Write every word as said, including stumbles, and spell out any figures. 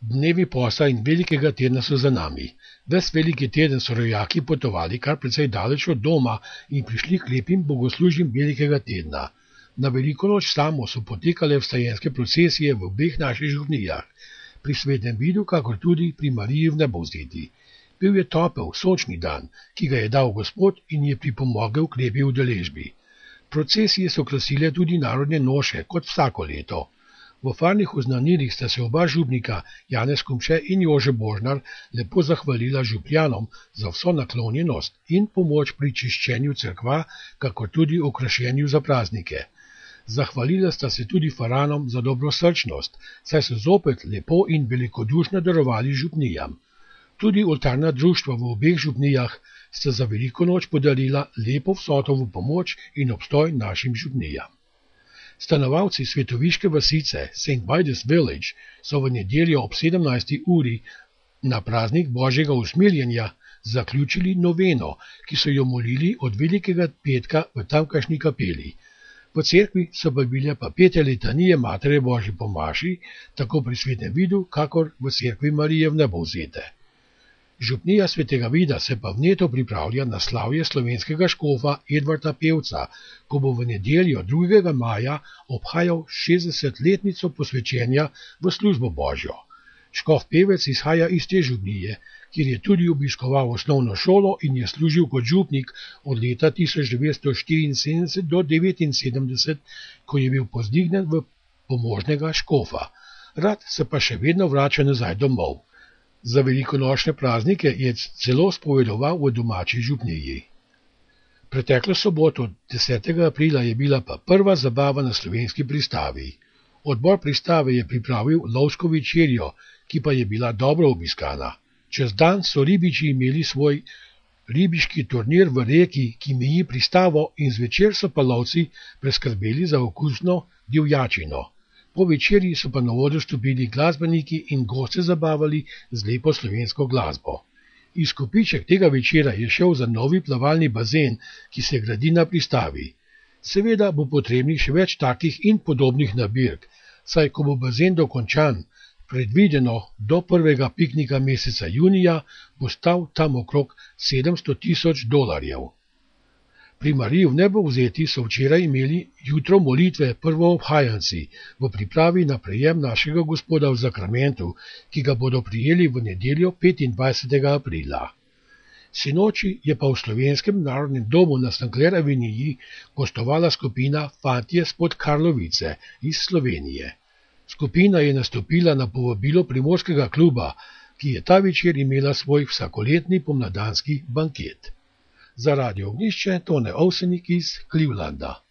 Dnevi posta in velikega tedna so za nami. Ves veliki teden so rojaki potovali kar precej daleč od doma in prišli k lepim bogoslužjem velikega tedna. Na veliko noč samo so potekale vstajenske procesije v obeh naših župnijah, pri Svetem Vidu, kakor tudi pri Mariji Vnebovzeti. Bil je topel, sončni dan, ki ga je dal Gospod in je pripomogel k lepi udeležbi. Procesije so krasile tudi narodne noše, kot vsako leto. V farnih oznanilih sta se oba župnika, Janez Kumše in Jože Božnar, lepo zahvalila župljanom za vso naklonjenost in pomoč pri čiščenju cerkva, kakor tudi okrašenju za praznike. Zahvalila sta se tudi faranom za dobrosrčnost, saj so zopet lepo in velikodušno darovali župnijam. Tudi oltarna društva v obeh župnijah sta za veliko noč podarila lepo vsoto v pomoč in obstoj našim župnijam. Stanovalci svetoviške vasice Saint Vitus Village so v nedeljo ob sedemnajsti uri na praznik Božjega usmiljenja zaključili noveno, ki so jo molili od velikega petka v tamkajšnji kapeli. V cerkvi so pa bile pa pete litanije Matere Božje pomaši, tako pri Svetem Vidu, kakor v cerkvi Marije Vnebovzete. Župnija Svetega Vida se pa vneto pripravlja na slavje slovenskega škofa Edvarda Pevca, ko bo v nedeljo drugega maja obhajal šestdesetletnico posvečenja v službo Božjo. Škof Pevec izhaja iz te župnije, kjer je tudi obiskoval osnovno šolo in je služil kot župnik od leta tisoč devetsto štiriinsedemdeset do devetinsedemdeset, ko je bil povzdignjen v pomožnega škofa. Rad se pa še vedno vrača nazaj domov. Za velikonočne praznike je celo spovedoval v domači župniji. Preteklo soboto, desetega aprila, je bila pa prva zabava na slovenski pristavi. Odbor pristave je pripravil lovsko večerjo, ki pa je bila dobro obiskana. Čez dan so ribiči imeli svoj ribiški turnir v reki, ki meji pristavo, in zvečer so pa lovci preskrbeli za okusno divjačino. Po večerji so pa na oder stopili glasbeniki in goste zabavali z lepo slovensko glasbo. Izkupiček tega večera je šel za novi plavalni bazen, ki se gradi na pristavi. Seveda bo potrebnih še več takih in podobnih nabirk, saj ko bo bazen dokončan, predvideno do prvega piknika meseca junija, bo stal tam okrog sedemsto tisoč dolarjev. Pri Mariji Vnebovzeti so včeraj imeli jutro molitve prvoobhajenci v pripravi na prejem našega Gospoda v Zakramentu, ki ga bodo prijeli v nedeljo petindvajsetega aprila. Sinoči je pa v Slovenskem narodnem domu na Stankler aveniji gostovala skupina Fantje spod Karlovice iz Slovenije. Skupina je nastopila na povabilo Primorskega kluba, ki je ta večer imela svoj vsakoletni pomladanski banket. Za Radio Ognjišče Tone Ovsenik iz Clevelanda.